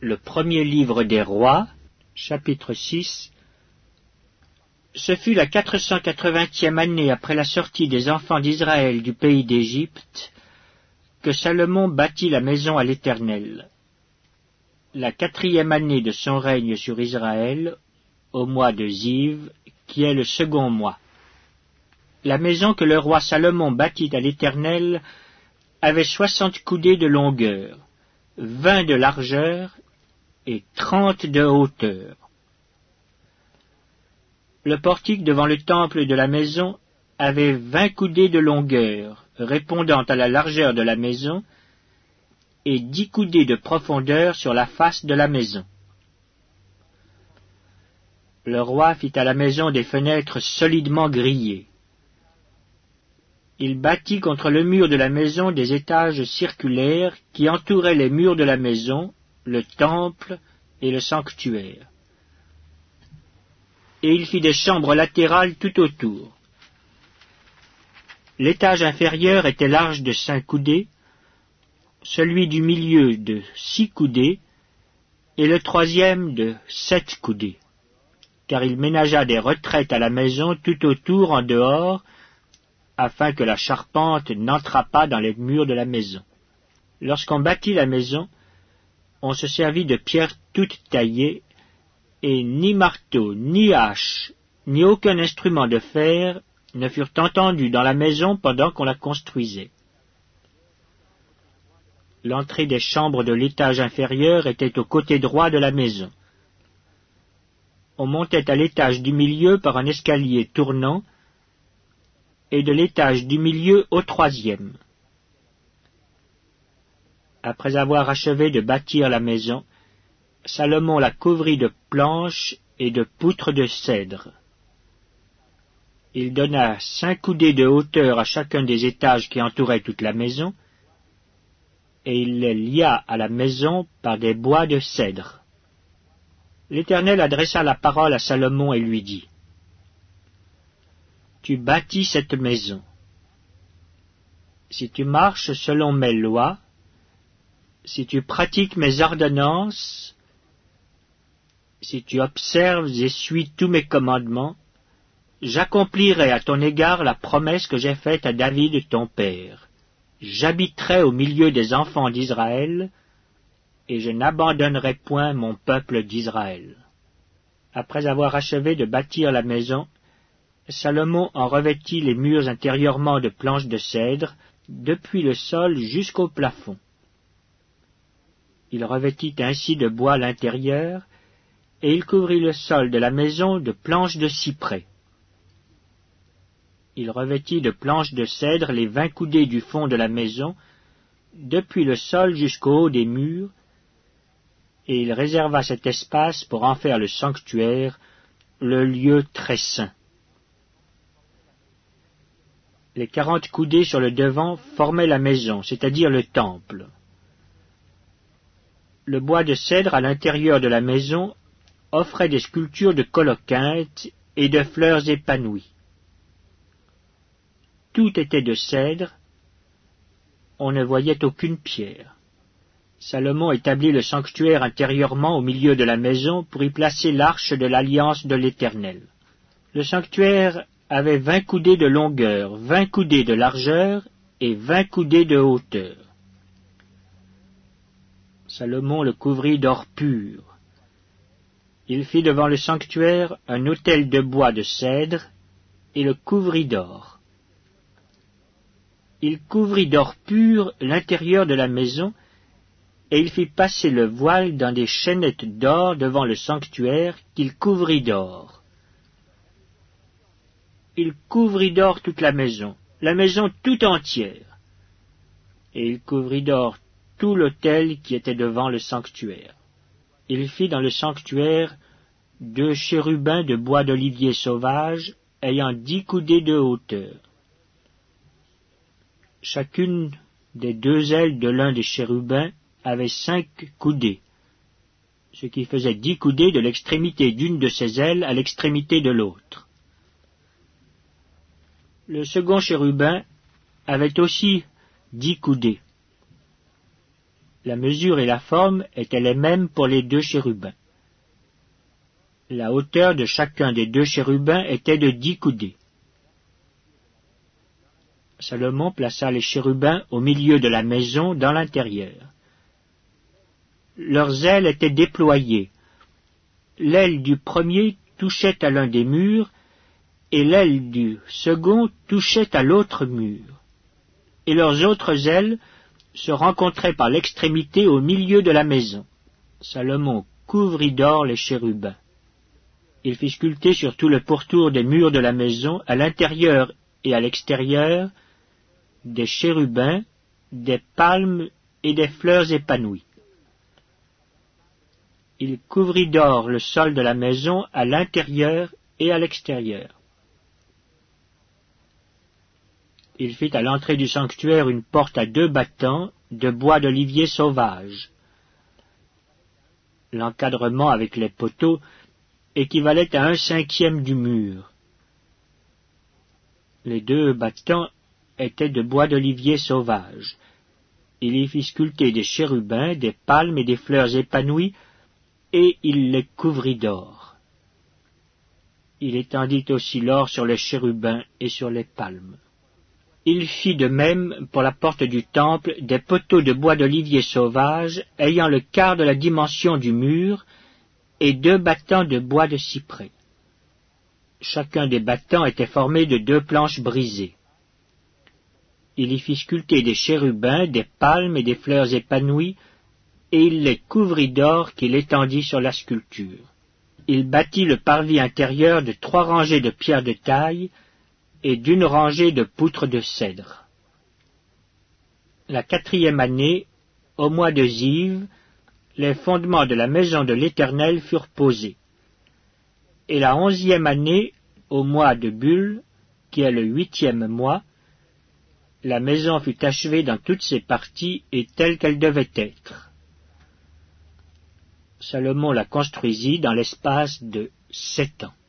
Le premier livre des rois, chapitre 6. Ce fut la 480e année après la sortie des enfants d'Israël du pays d'Égypte que Salomon bâtit la maison à l'Éternel. La 4e année de son règne sur Israël, au mois de Ziv, qui est le second mois. La maison que le roi Salomon bâtit à l'Éternel avait 60 coudées de longueur, 20 de largeur et 30 de hauteur. Le portique devant le temple de la maison avait 20 coudées de longueur, répondant à la largeur de la maison, et 10 coudées de profondeur sur la face de la maison. Le roi fit à la maison des fenêtres solidement grillées. Il bâtit contre le mur de la maison des étages circulaires qui entouraient les murs de la maison, le temple et le sanctuaire. Et il fit des chambres latérales tout autour. L'étage inférieur était large de 5 coudées, celui du milieu de 6 coudées, et le troisième de 7 coudées, car il ménagea des retraites à la maison tout autour en dehors, afin que la charpente n'entrât pas dans les murs de la maison. Lorsqu'on bâtit la maison, on se servit de pierres toutes taillées, et ni marteau, ni hache, ni aucun instrument de fer ne furent entendus dans la maison pendant qu'on la construisait. L'entrée des chambres de l'étage inférieur était au côté droit de la maison. On montait à l'étage du milieu par un escalier tournant, et de l'étage du milieu au troisième. Après avoir achevé de bâtir la maison, Salomon la couvrit de planches et de poutres de cèdre. Il donna 5 coudées de hauteur à chacun des étages qui entouraient toute la maison, et il les lia à la maison par des bois de cèdre. L'Éternel adressa la parole à Salomon et lui dit: Tu bâtis cette maison. Si tu marches selon mes lois, si tu pratiques mes ordonnances, si tu observes et suis tous mes commandements, j'accomplirai à ton égard la promesse que j'ai faite à David ton père. J'habiterai au milieu des enfants d'Israël, et je n'abandonnerai point mon peuple d'Israël. Après avoir achevé de bâtir la maison, Salomon en revêtit les murs intérieurement de planches de cèdre, depuis le sol jusqu'au plafond. Il revêtit ainsi de bois l'intérieur, et il couvrit le sol de la maison de planches de cyprès. Il revêtit de planches de cèdre les 20 coudées du fond de la maison, depuis le sol jusqu'au haut des murs, et il réserva cet espace pour en faire le sanctuaire, le lieu très saint. Les 40 coudées sur le devant formaient la maison, c'est-à-dire le temple. Le bois de cèdre à l'intérieur de la maison offrait des sculptures de colocyntes et de fleurs épanouies. Tout était de cèdre, on ne voyait aucune pierre. Salomon établit le sanctuaire intérieurement au milieu de la maison pour y placer l'arche de l'alliance de l'Éternel. Le sanctuaire avait 20 coudées de longueur, 20 coudées de largeur et 20 coudées de hauteur. Salomon le couvrit d'or pur. Il fit devant le sanctuaire un autel de bois de cèdre et le couvrit d'or. Il couvrit d'or pur l'intérieur de la maison, et il fit passer le voile dans des chaînettes d'or devant le sanctuaire qu'il couvrit d'or. Il couvrit d'or toute la maison tout entière, et il couvrit d'or tout l'autel qui était devant le sanctuaire. Il fit dans le sanctuaire 2 chérubins de bois d'olivier sauvage, ayant 10 coudées de hauteur. Chacune des 2 ailes de l'un des chérubins avait 5 coudées, ce qui faisait 10 coudées de l'extrémité d'une de ses ailes à l'extrémité de l'autre. Le second chérubin avait aussi 10 coudées. La mesure et la forme étaient les mêmes pour les 2 chérubins. La hauteur de chacun des 2 chérubins était de 10 coudées. Salomon plaça les chérubins au milieu de la maison dans l'intérieur. Leurs ailes étaient déployées. L'aile du premier touchait à l'un des murs, et l'aile du second touchait à l'autre mur. Et leurs autres ailes se rencontraient par l'extrémité au milieu de la maison. Salomon couvrit d'or les chérubins. Il fit sculpter sur tout le pourtour des murs de la maison, à l'intérieur et à l'extérieur, des chérubins, des palmes et des fleurs épanouies. Il couvrit d'or le sol de la maison à l'intérieur et à l'extérieur. Il fit à l'entrée du sanctuaire une porte à 2 battants de bois d'olivier sauvage. L'encadrement avec les poteaux équivalait à 1/5 du mur. Les 2 battants étaient de bois d'olivier sauvage. Il y fit sculpter des chérubins, des palmes et des fleurs épanouies, et il les couvrit d'or. Il étendit aussi l'or sur les chérubins et sur les palmes. Il fit de même pour la porte du temple des poteaux de bois d'olivier sauvage ayant le quart de la dimension du mur et 2 battants de bois de cyprès. Chacun des battants était formé de 2 planches brisées. Il y fit sculpter des chérubins, des palmes et des fleurs épanouies, et il les couvrit d'or qu'il étendit sur la sculpture. Il bâtit le parvis intérieur de 3 rangées de pierres de taille et d'1 rangée de poutres de cèdre. La 4e année, au mois de Ziv, les fondements de la maison de l'Éternel furent posés. Et la 11e année, au mois de Bul, qui est le 8e mois, la maison fut achevée dans toutes ses parties et telle qu'elle devait être. Salomon la construisit dans l'espace de 7 ans.